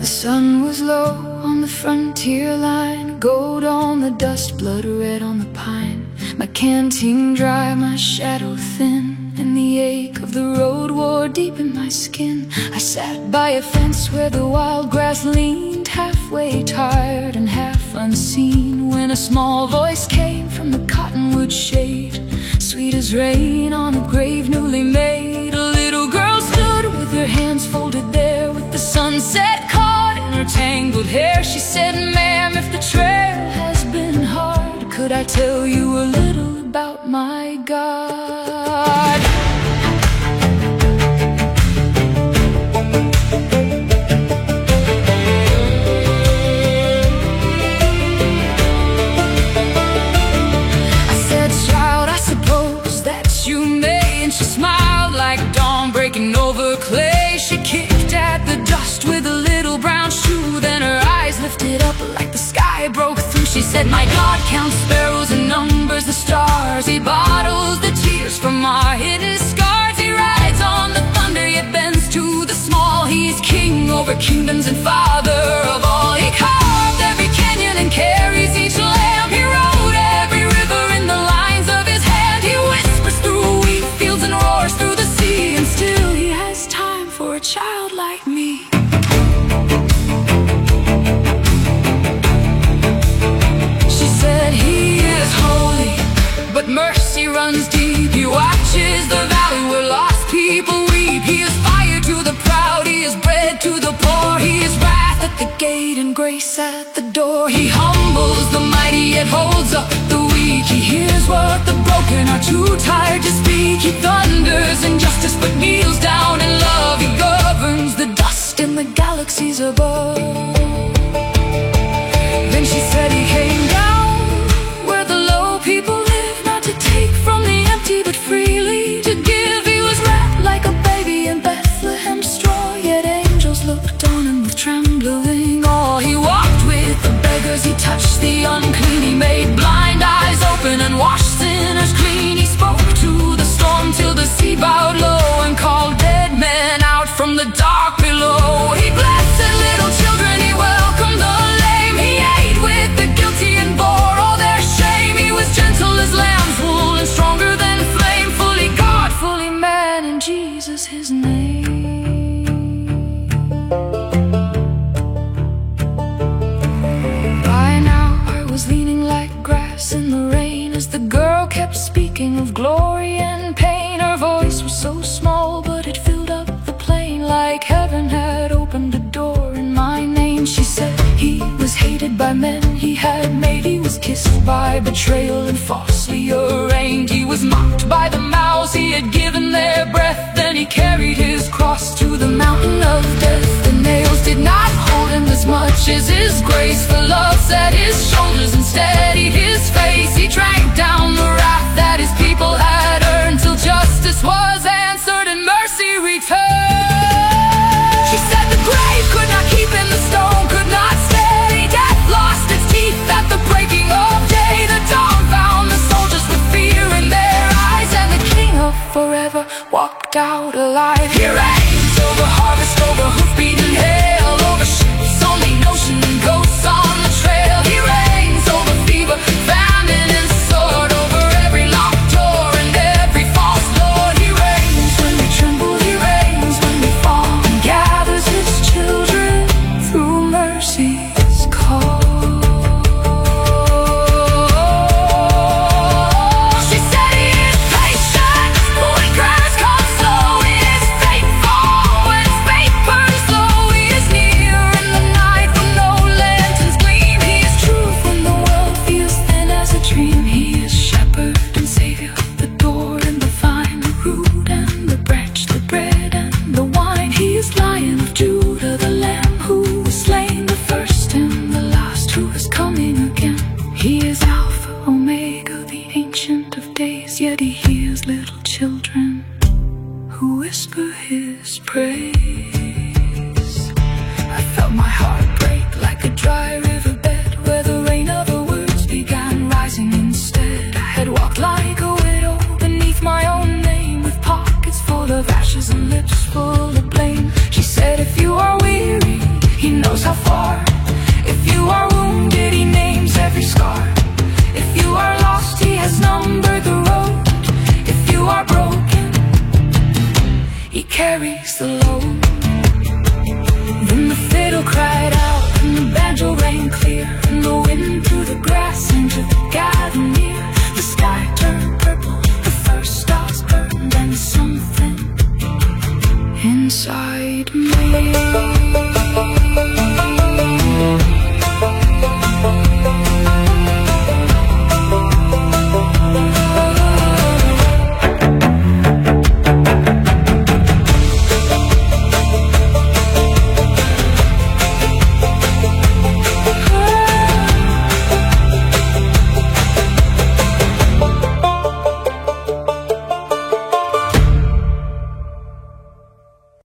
The sun was low on the frontier line, gold on the dust, blood red on the pine. My canteen dry, my shadow thin, and the ache of the road wore deep in my skin. I sat by a fence where the wild grass leaned, halfway tired and half unseen, when a small voice came from the cottonwood shade, sweet as rain on a grave newly made. A little girl stood with her hands folded there, with the sunset caught in her tangled hair. She said, "Ma'am, if the trail has been hard, could I tell you a little about my God?" I said, "Child, I suppose that you may." And she smiled like dawn breaking over clay. She kicked at the dust with a little brown shoe, then her eyes lifted up like the sky broke through. She said, "My God counts sparrows and numbers the stars. He bottles the tears from our hidden scars. He rides on the thunder, yet bends to the small. He's king over kingdoms and father of all. He carved every canyon and carries each lamb. He wrote every river in the lines of his hand. He whispers through wheat fields and roars through the sea, and still he has time for a child like me." She said, "He is holy, but mercy runs deep. He watches the valley where lost people weep. He is fire to the proud, he is bread to the poor. He is wrath at the gate and grace at the door. He humbles the mighty yet holds up the weak. He hears what the broken are too tired to speak. He thunders in justice but kneels down in love. He governs the dust in the galaxies above." Then she said, "He came down where the low people live, not to take from the empty but freely to give. He was wrapped like a baby in Bethlehem's straw, yet angels looked on him with trembling awe. He walked with the beggars, he touched the unclean. He made blind eyes open and washed sinners clean. He spoke to the storm till the sea bowed low, and called dead men out from the dark below. He blessed little children, he welcomed the lame. He ate with the guilty and bore all their shame. He was gentle as lamb's wool and stronger than flame, fully God, fully man, and Jesus his name. By now I was leaning like grass in the rain, as the girl kept speaking of glory and pain. Her voice was so small, but it filled up the plain, like heaven had opened a door in my name. She said, "He was hated by men he had made. He was kissed by betrayal and falsely arraigned. He was mocked by the mouths he had given their breath. Then he carried his cross to the mountain of death. The nails did not hold him as much as his grace, for love set his shoulders and steadied his face. He drank down the wrath that his people had earned, till justice was answered and mercy returned." She said, "The grave could not keep him, the stone could not stay. Death lost its teeth at the breaking of day. The dawn found the soldiers with fear in their eyes, and the King of forever walked out alive. He reigns over harvest, over hoof-beaten hail, over ships on the ocean and ghosts on the trail. He reigns over fever, famine, and sword, over every locked door and every false lord. He reigns when we tremble, he reigns when we fall, and gathers his children through mercy's call." She said, "He is patient when grass comes slow. He is faithful when faith burns low. He is near in the night when no lanterns gleam. He is truth when the world feels thin as a dream. He is shepherd and savior, the door and the vine, the root and the branch, the bread and the wine. He is Lion of Judah, the Lamb who was slain, the first and the last, who is coming again. He is Alpha, Omega, the Ancient of Days, yet he hears little children who whisper his praise. I felt my heart break like a dry riverbed, where the rain of her words began rising instead. I had walked like a widow beneath my own name, with pockets full of ashes and lips full of blame. She said, "If you are weary, he knows how far. If you are wounded, he names every scar. If you are lost, he has numbered the road. If you are broken, he carries the load. Then the fiddle cried out, and the banjo rang clear, and the wind threw the grass into the garden near. The sky turned purple, the first stars burned, and something inside me